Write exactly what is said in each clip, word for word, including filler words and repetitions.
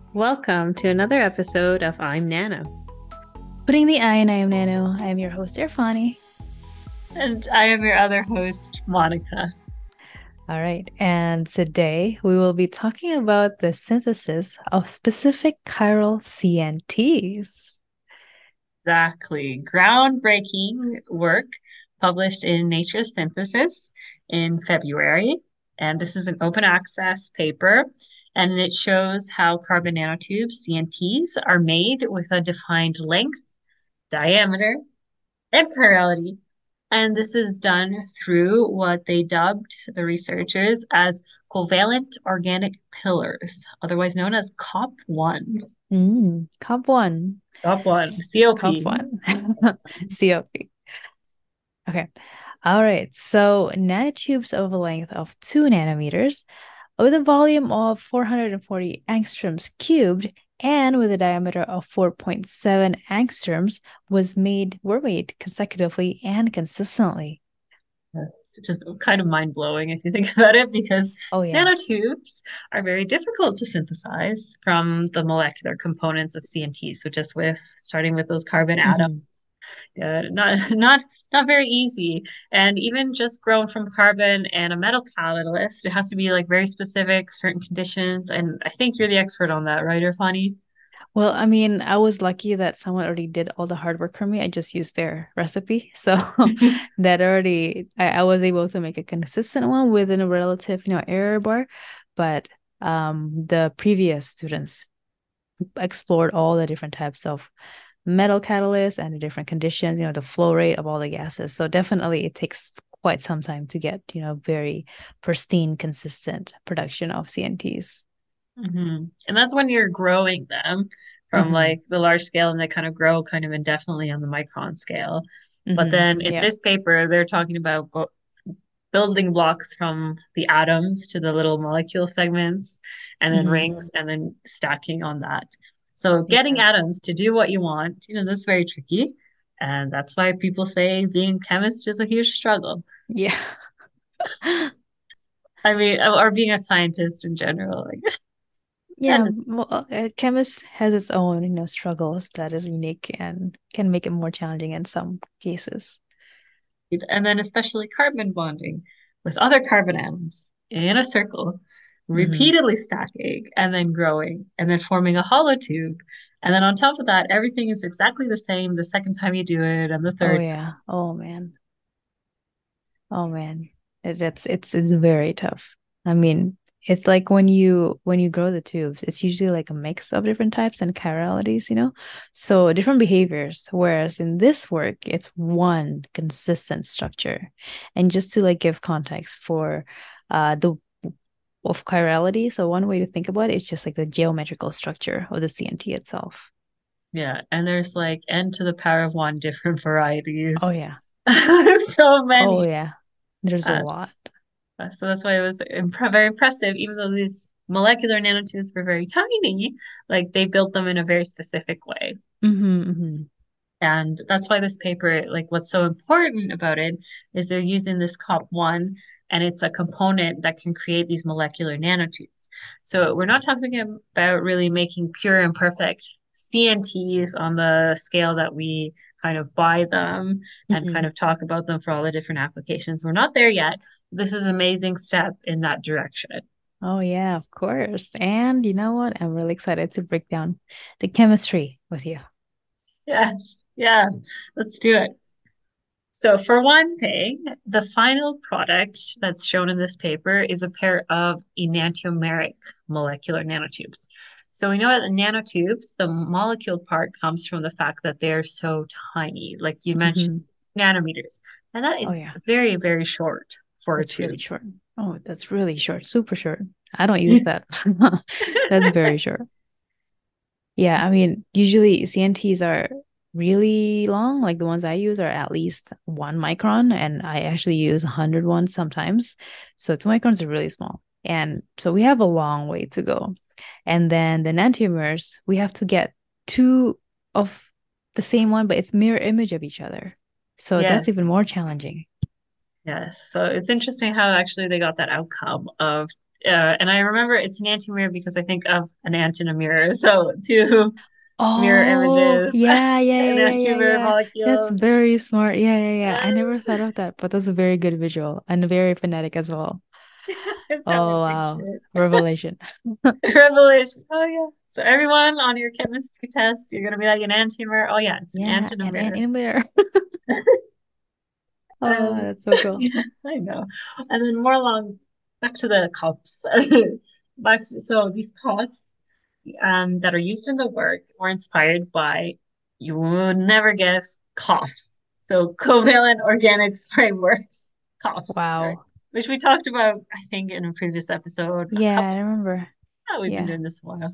Welcome to another episode of I'm Nano. Putting the I in I am Nano. I am your host, Irfani. And I am your other host, Monica. All right. And today we will be talking about the synthesis of specific chiral C N Ts. Exactly. Groundbreaking work published in Nature Synthesis in February. And this is an open access paper. And it shows how carbon nanotubes, C N Ts, are made with a defined length, diameter, and chirality. And this is done through what they dubbed the researchers as covalent organic pillars, otherwise known as C O P one. Mm, COP one. C O P one, S- COP C O P. one. C O P. Okay. All right. So nanotubes of a length of two nanometers with a volume of four hundred forty angstroms cubed and with a diameter of four point seven angstroms was made were made consecutively and consistently. It's just kind of mind blowing if you think about it, because Oh yeah. nanotubes are very difficult to synthesize from the molecular components of C N T. So just with starting with those carbon atoms. Mhm. Yeah, not not not very easy. And even just grown from carbon and a metal catalyst, it has to be like very specific, certain conditions. And I think you're the expert on that, right, Irfani? Well, I mean, I was lucky that someone already did all the hard work for me. I just used their recipe. So that already I, I was able to make a consistent one within a relative, you know, error bar. But um the previous students explored all the different types of metal catalysts and the different conditions, you know, the flow rate of all the gases. So definitely it takes quite some time to get, you know, very pristine, consistent production of C N Ts. hmm And that's when you're growing them from Hmm. like the large scale, and they kind of grow kind of indefinitely on the micron scale. But Hmm. then in Yeah. this paper, they're talking about go building blocks from the atoms to the little molecule segments and then Hmm. rings and then stacking on that. So getting Yeah. atoms to do what you want, you know, that's very tricky. And that's why people say being a chemist is a huge struggle. Yeah. I mean, or being a scientist in general. Like, Yeah, and well, uh, chemist has its own, you know, struggles that is unique and can make it more challenging in some cases. and then especially carbon bonding with other carbon atoms in a circle, Hmm. repeatedly stacking and then growing and then forming a hollow tube. And then on top of that, everything is exactly the same the second time you do it and the Oh third time. yeah. Oh man. Oh man. It, it's it's it's very tough. I mean, it's like when you when you grow the tubes, it's usually like a mix of different types and chiralities, you know? So different behaviors. Whereas in this work, it's one consistent structure. And just to like give context for uh the of chirality. So one way to think about it is just like the geometrical structure of the C N T itself. Yeah. And there's like n to the power of one different Oh varieties. yeah. So Oh many. yeah. There's a Uh, lot. so that's why it was imp- very impressive, even though these molecular nanotubes were very tiny, like they built them in a very specific way. Hmm. Hmm. And that's why this paper, like what's so important about it is they're using this C O P one, and it's a component that can create these molecular nanotubes. So we're not talking about really making pure and perfect C N Ts on the scale that we kind of buy them and kind Hmm. of talk about them for all the different applications. We're not there yet. This is an amazing step in that direction. Oh yeah, of course. And you know what? I'm really excited to break down the chemistry with you. Yes. Yeah. Let's do it. So, for one thing, the final product that's shown in this paper is a pair of enantiomeric molecular nanotubes. So, we know that the nanotubes, the molecule part comes from the fact that they're so tiny, like you mentioned, Hmm. nanometers. And that Oh is yeah, very, very short for a that's really tube. short. Oh, that's really short, super short. I don't use that. That's very short. Yeah, I mean, usually C N Ts are really long. Like the ones I use are at least one micron, and I actually use one hundred ones sometimes. So two microns are really small. And so we have a long way to go. And then the enantiomers, we have to get two of the same one, but it's mirror image of each other. So that's Yes, even more challenging. yes. So it's interesting how actually they got that outcome of Uh, and I remember it's an antimirror because I think of an ant in a mirror. So two mirror Oh, images yeah, yeah, yeah, and yeah, yeah, antimirror yeah. That's molecules. very smart. Yeah, yeah, yeah. I never Yeah. thought of that, but that's a very good visual and very phonetic as well. That's how I Oh, picture wow. it. Revelation. Revelation. Oh yeah. So everyone on your chemistry test, you're gonna be like an ant in a mirror. Oh yeah, it's an Yeah, ant in a and and mirror. in there. Oh, Um, that's so cool. yeah, I know. And then more along back to the cups. Back to, so these cups um that are used in the work were inspired by, you would never guess, coughs. So covalent organic frameworks, coughs, right? Wow. Which we talked about, I think, in a previous episode. A Yeah, couple, I remember. oh, we've been Yeah. doing this a while.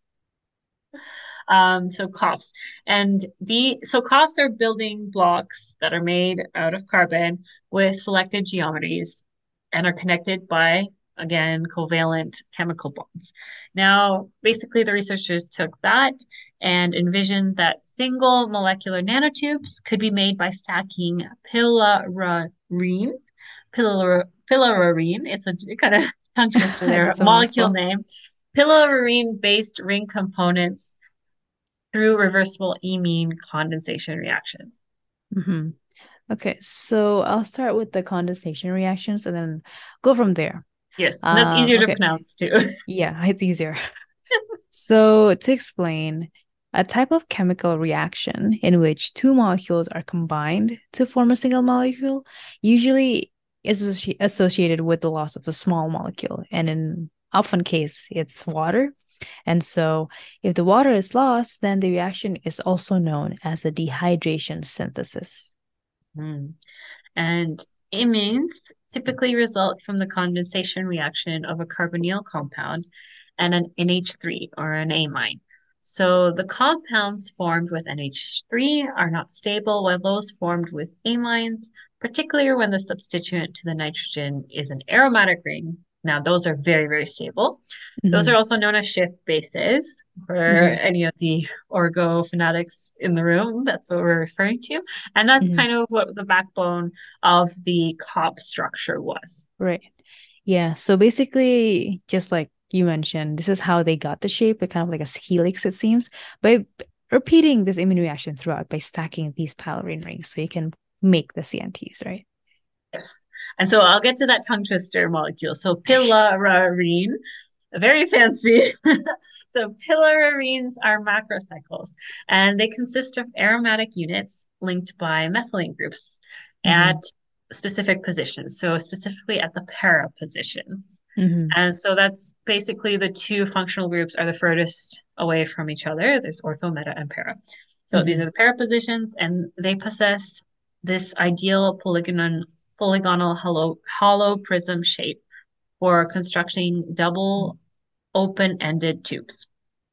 Um, so coughs. And the so coughs are building blocks that are made out of carbon with selected geometries and are connected by, again, covalent chemical bonds. Now, basically, the researchers took that and envisioned that single molecular nanotubes could be made by stacking pillarine. Pillar, pillarine, it's a kind of tongue twister there, That's a molecule mouthful. name. Pillarine based ring components through reversible imine condensation reactions. Hmm. Okay, so I'll start with the condensation reactions and then go from there. Yes, and that's Um, easier to okay. pronounce too. Yeah, it's easier. So, to explain, a type of chemical reaction in which two molecules are combined to form a single molecule usually is associ- associated with the loss of a small molecule. And in often case, it's water. And so, if the water is lost, then the reaction is also known as a dehydration synthesis. Mm. And imines typically result from the condensation reaction of a carbonyl compound and an N H three or an amine. So the compounds formed with N H three are not stable, while those formed with amines, particularly when the substituent to the nitrogen is an aromatic ring. Now, those are very, very stable. Those Hmm. are also known as Schiff bases for Hmm. any of the orgo fanatics in the room. That's what we're referring to. And that's Hmm. kind of what the backbone of the C O P structure was. Right. Yeah. So basically, just like you mentioned, this is how they got the shape, it kind of like a helix, it seems, by repeating this imine reaction throughout by stacking these pyrrolene rings so you can make the C N Ts, right? Yes. And so I'll get to that tongue twister molecule. So pillarine, very fancy. So pillarines are macrocycles, and they consist of aromatic units linked by methylene groups at Hmm. specific positions. So specifically at the para positions. Hmm. And so that's basically the two functional groups are the furthest away from each other. There's ortho, meta, and para. So these Hmm. are the para positions, and they possess this ideal polygon polygonal hollow hollow prism shape for constructing double open-ended tubes.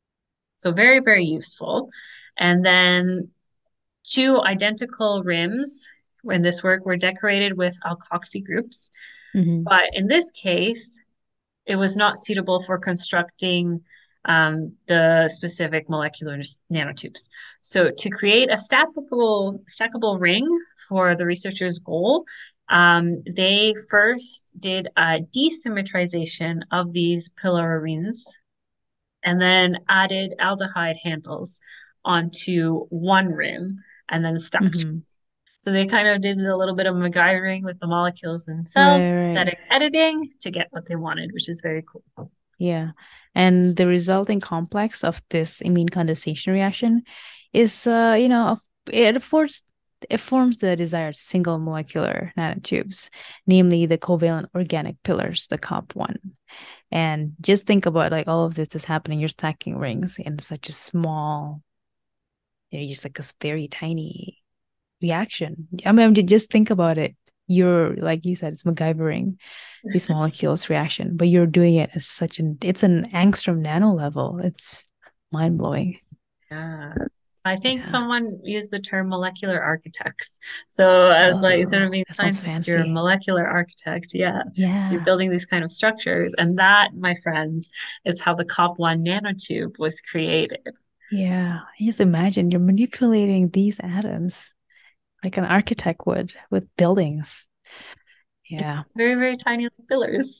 So very, very useful. And then two identical rims in this work were decorated with alkoxy groups. Hmm. But in this case, it was not suitable for constructing um, the specific molecular nanotubes. So to create a stackable, stackable ring for the researchers' goal, um, they first did a desymmetrization of these pillarines and then added aldehyde handles onto one rim and then stacked. Hmm. So they kind of did a little bit of MacGyvering with the molecules Right, themselves, right. synthetic editing to get what they wanted, which is very cool. Yeah. And the resulting complex of this imine condensation reaction is, uh, you know, it affords it forms the desired single molecular nanotubes, namely the covalent organic pillars, the C O P one. And just think about like all of this is happening. You're stacking rings in such a small, you know, just like a very tiny reaction. I mean, just think about it. You're like you said, it's MacGyvering these molecules reaction, but you're doing it at such an it's an angstrom nano level. It's mind blowing. Yeah. I think Yeah. someone used the term molecular architects. So as like instead of Oh, being that sounds scientists, you're a fancy. molecular architect. Yeah. So you're Yeah. building these kind of structures. And that, my friends, is how the C O P one nanotube was created. Yeah. Just imagine you're manipulating these atoms like an architect would with buildings. It's Yeah. very, very tiny pillars.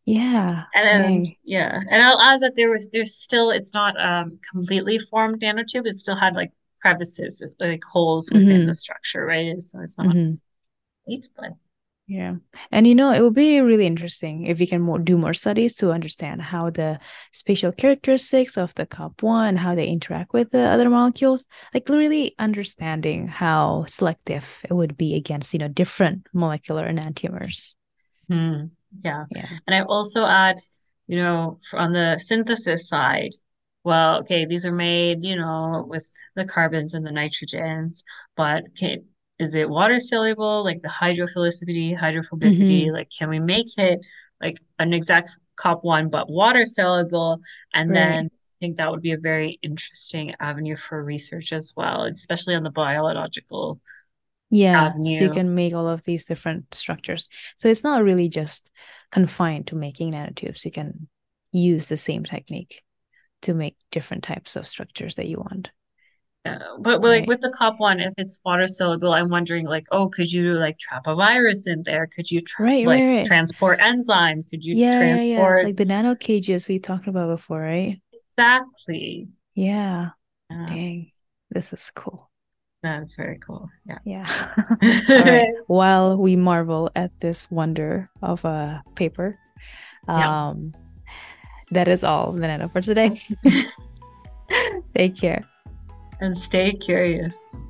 Yeah. And Dang. yeah, and I'll add that there was there's still it's not um completely formed nanotube. It still had like crevices, like holes within the Mm-hmm. structure, right? So it's not Mm-hmm. complete, but Yeah. And you know, it would be really interesting if we can more, do more studies to understand how the spatial characteristics of the C O P one, how they interact with the other molecules, like really understanding how selective it would be against, you know, different molecular enantiomers. hmm, yeah. Yeah. And I also add, you know, on the synthesis side, well, okay, these are made, you know, with the carbons and the nitrogens, but can, is it water soluble, like the hydrophilicity, hydrophobicity? Mm-hmm. Like, can we make it like an exact C O P one, but water soluble? And then Right. I think that would be a very interesting avenue for research as well, especially on the biological Yeah. So you avenue. can make all of these different structures. So it's not really just confined to making nanotubes. You can use the same technique to make different types of structures that you want. Uh, but like Right. with the C O P one, if it's water soluble, I'm wondering like, oh, could you like trap a virus in there? Could you tra Right, like right, right. transport enzymes? Could you Yeah, yeah, yeah. transport Like the nano cages we talked about before, right? exactly? Yeah. Yeah, Dang. This is cool. that's very cool. Yeah. Yeah. All right. While we marvel at this wonder of a paper, Yeah. um, that is all the nano for today. Take care. And stay curious.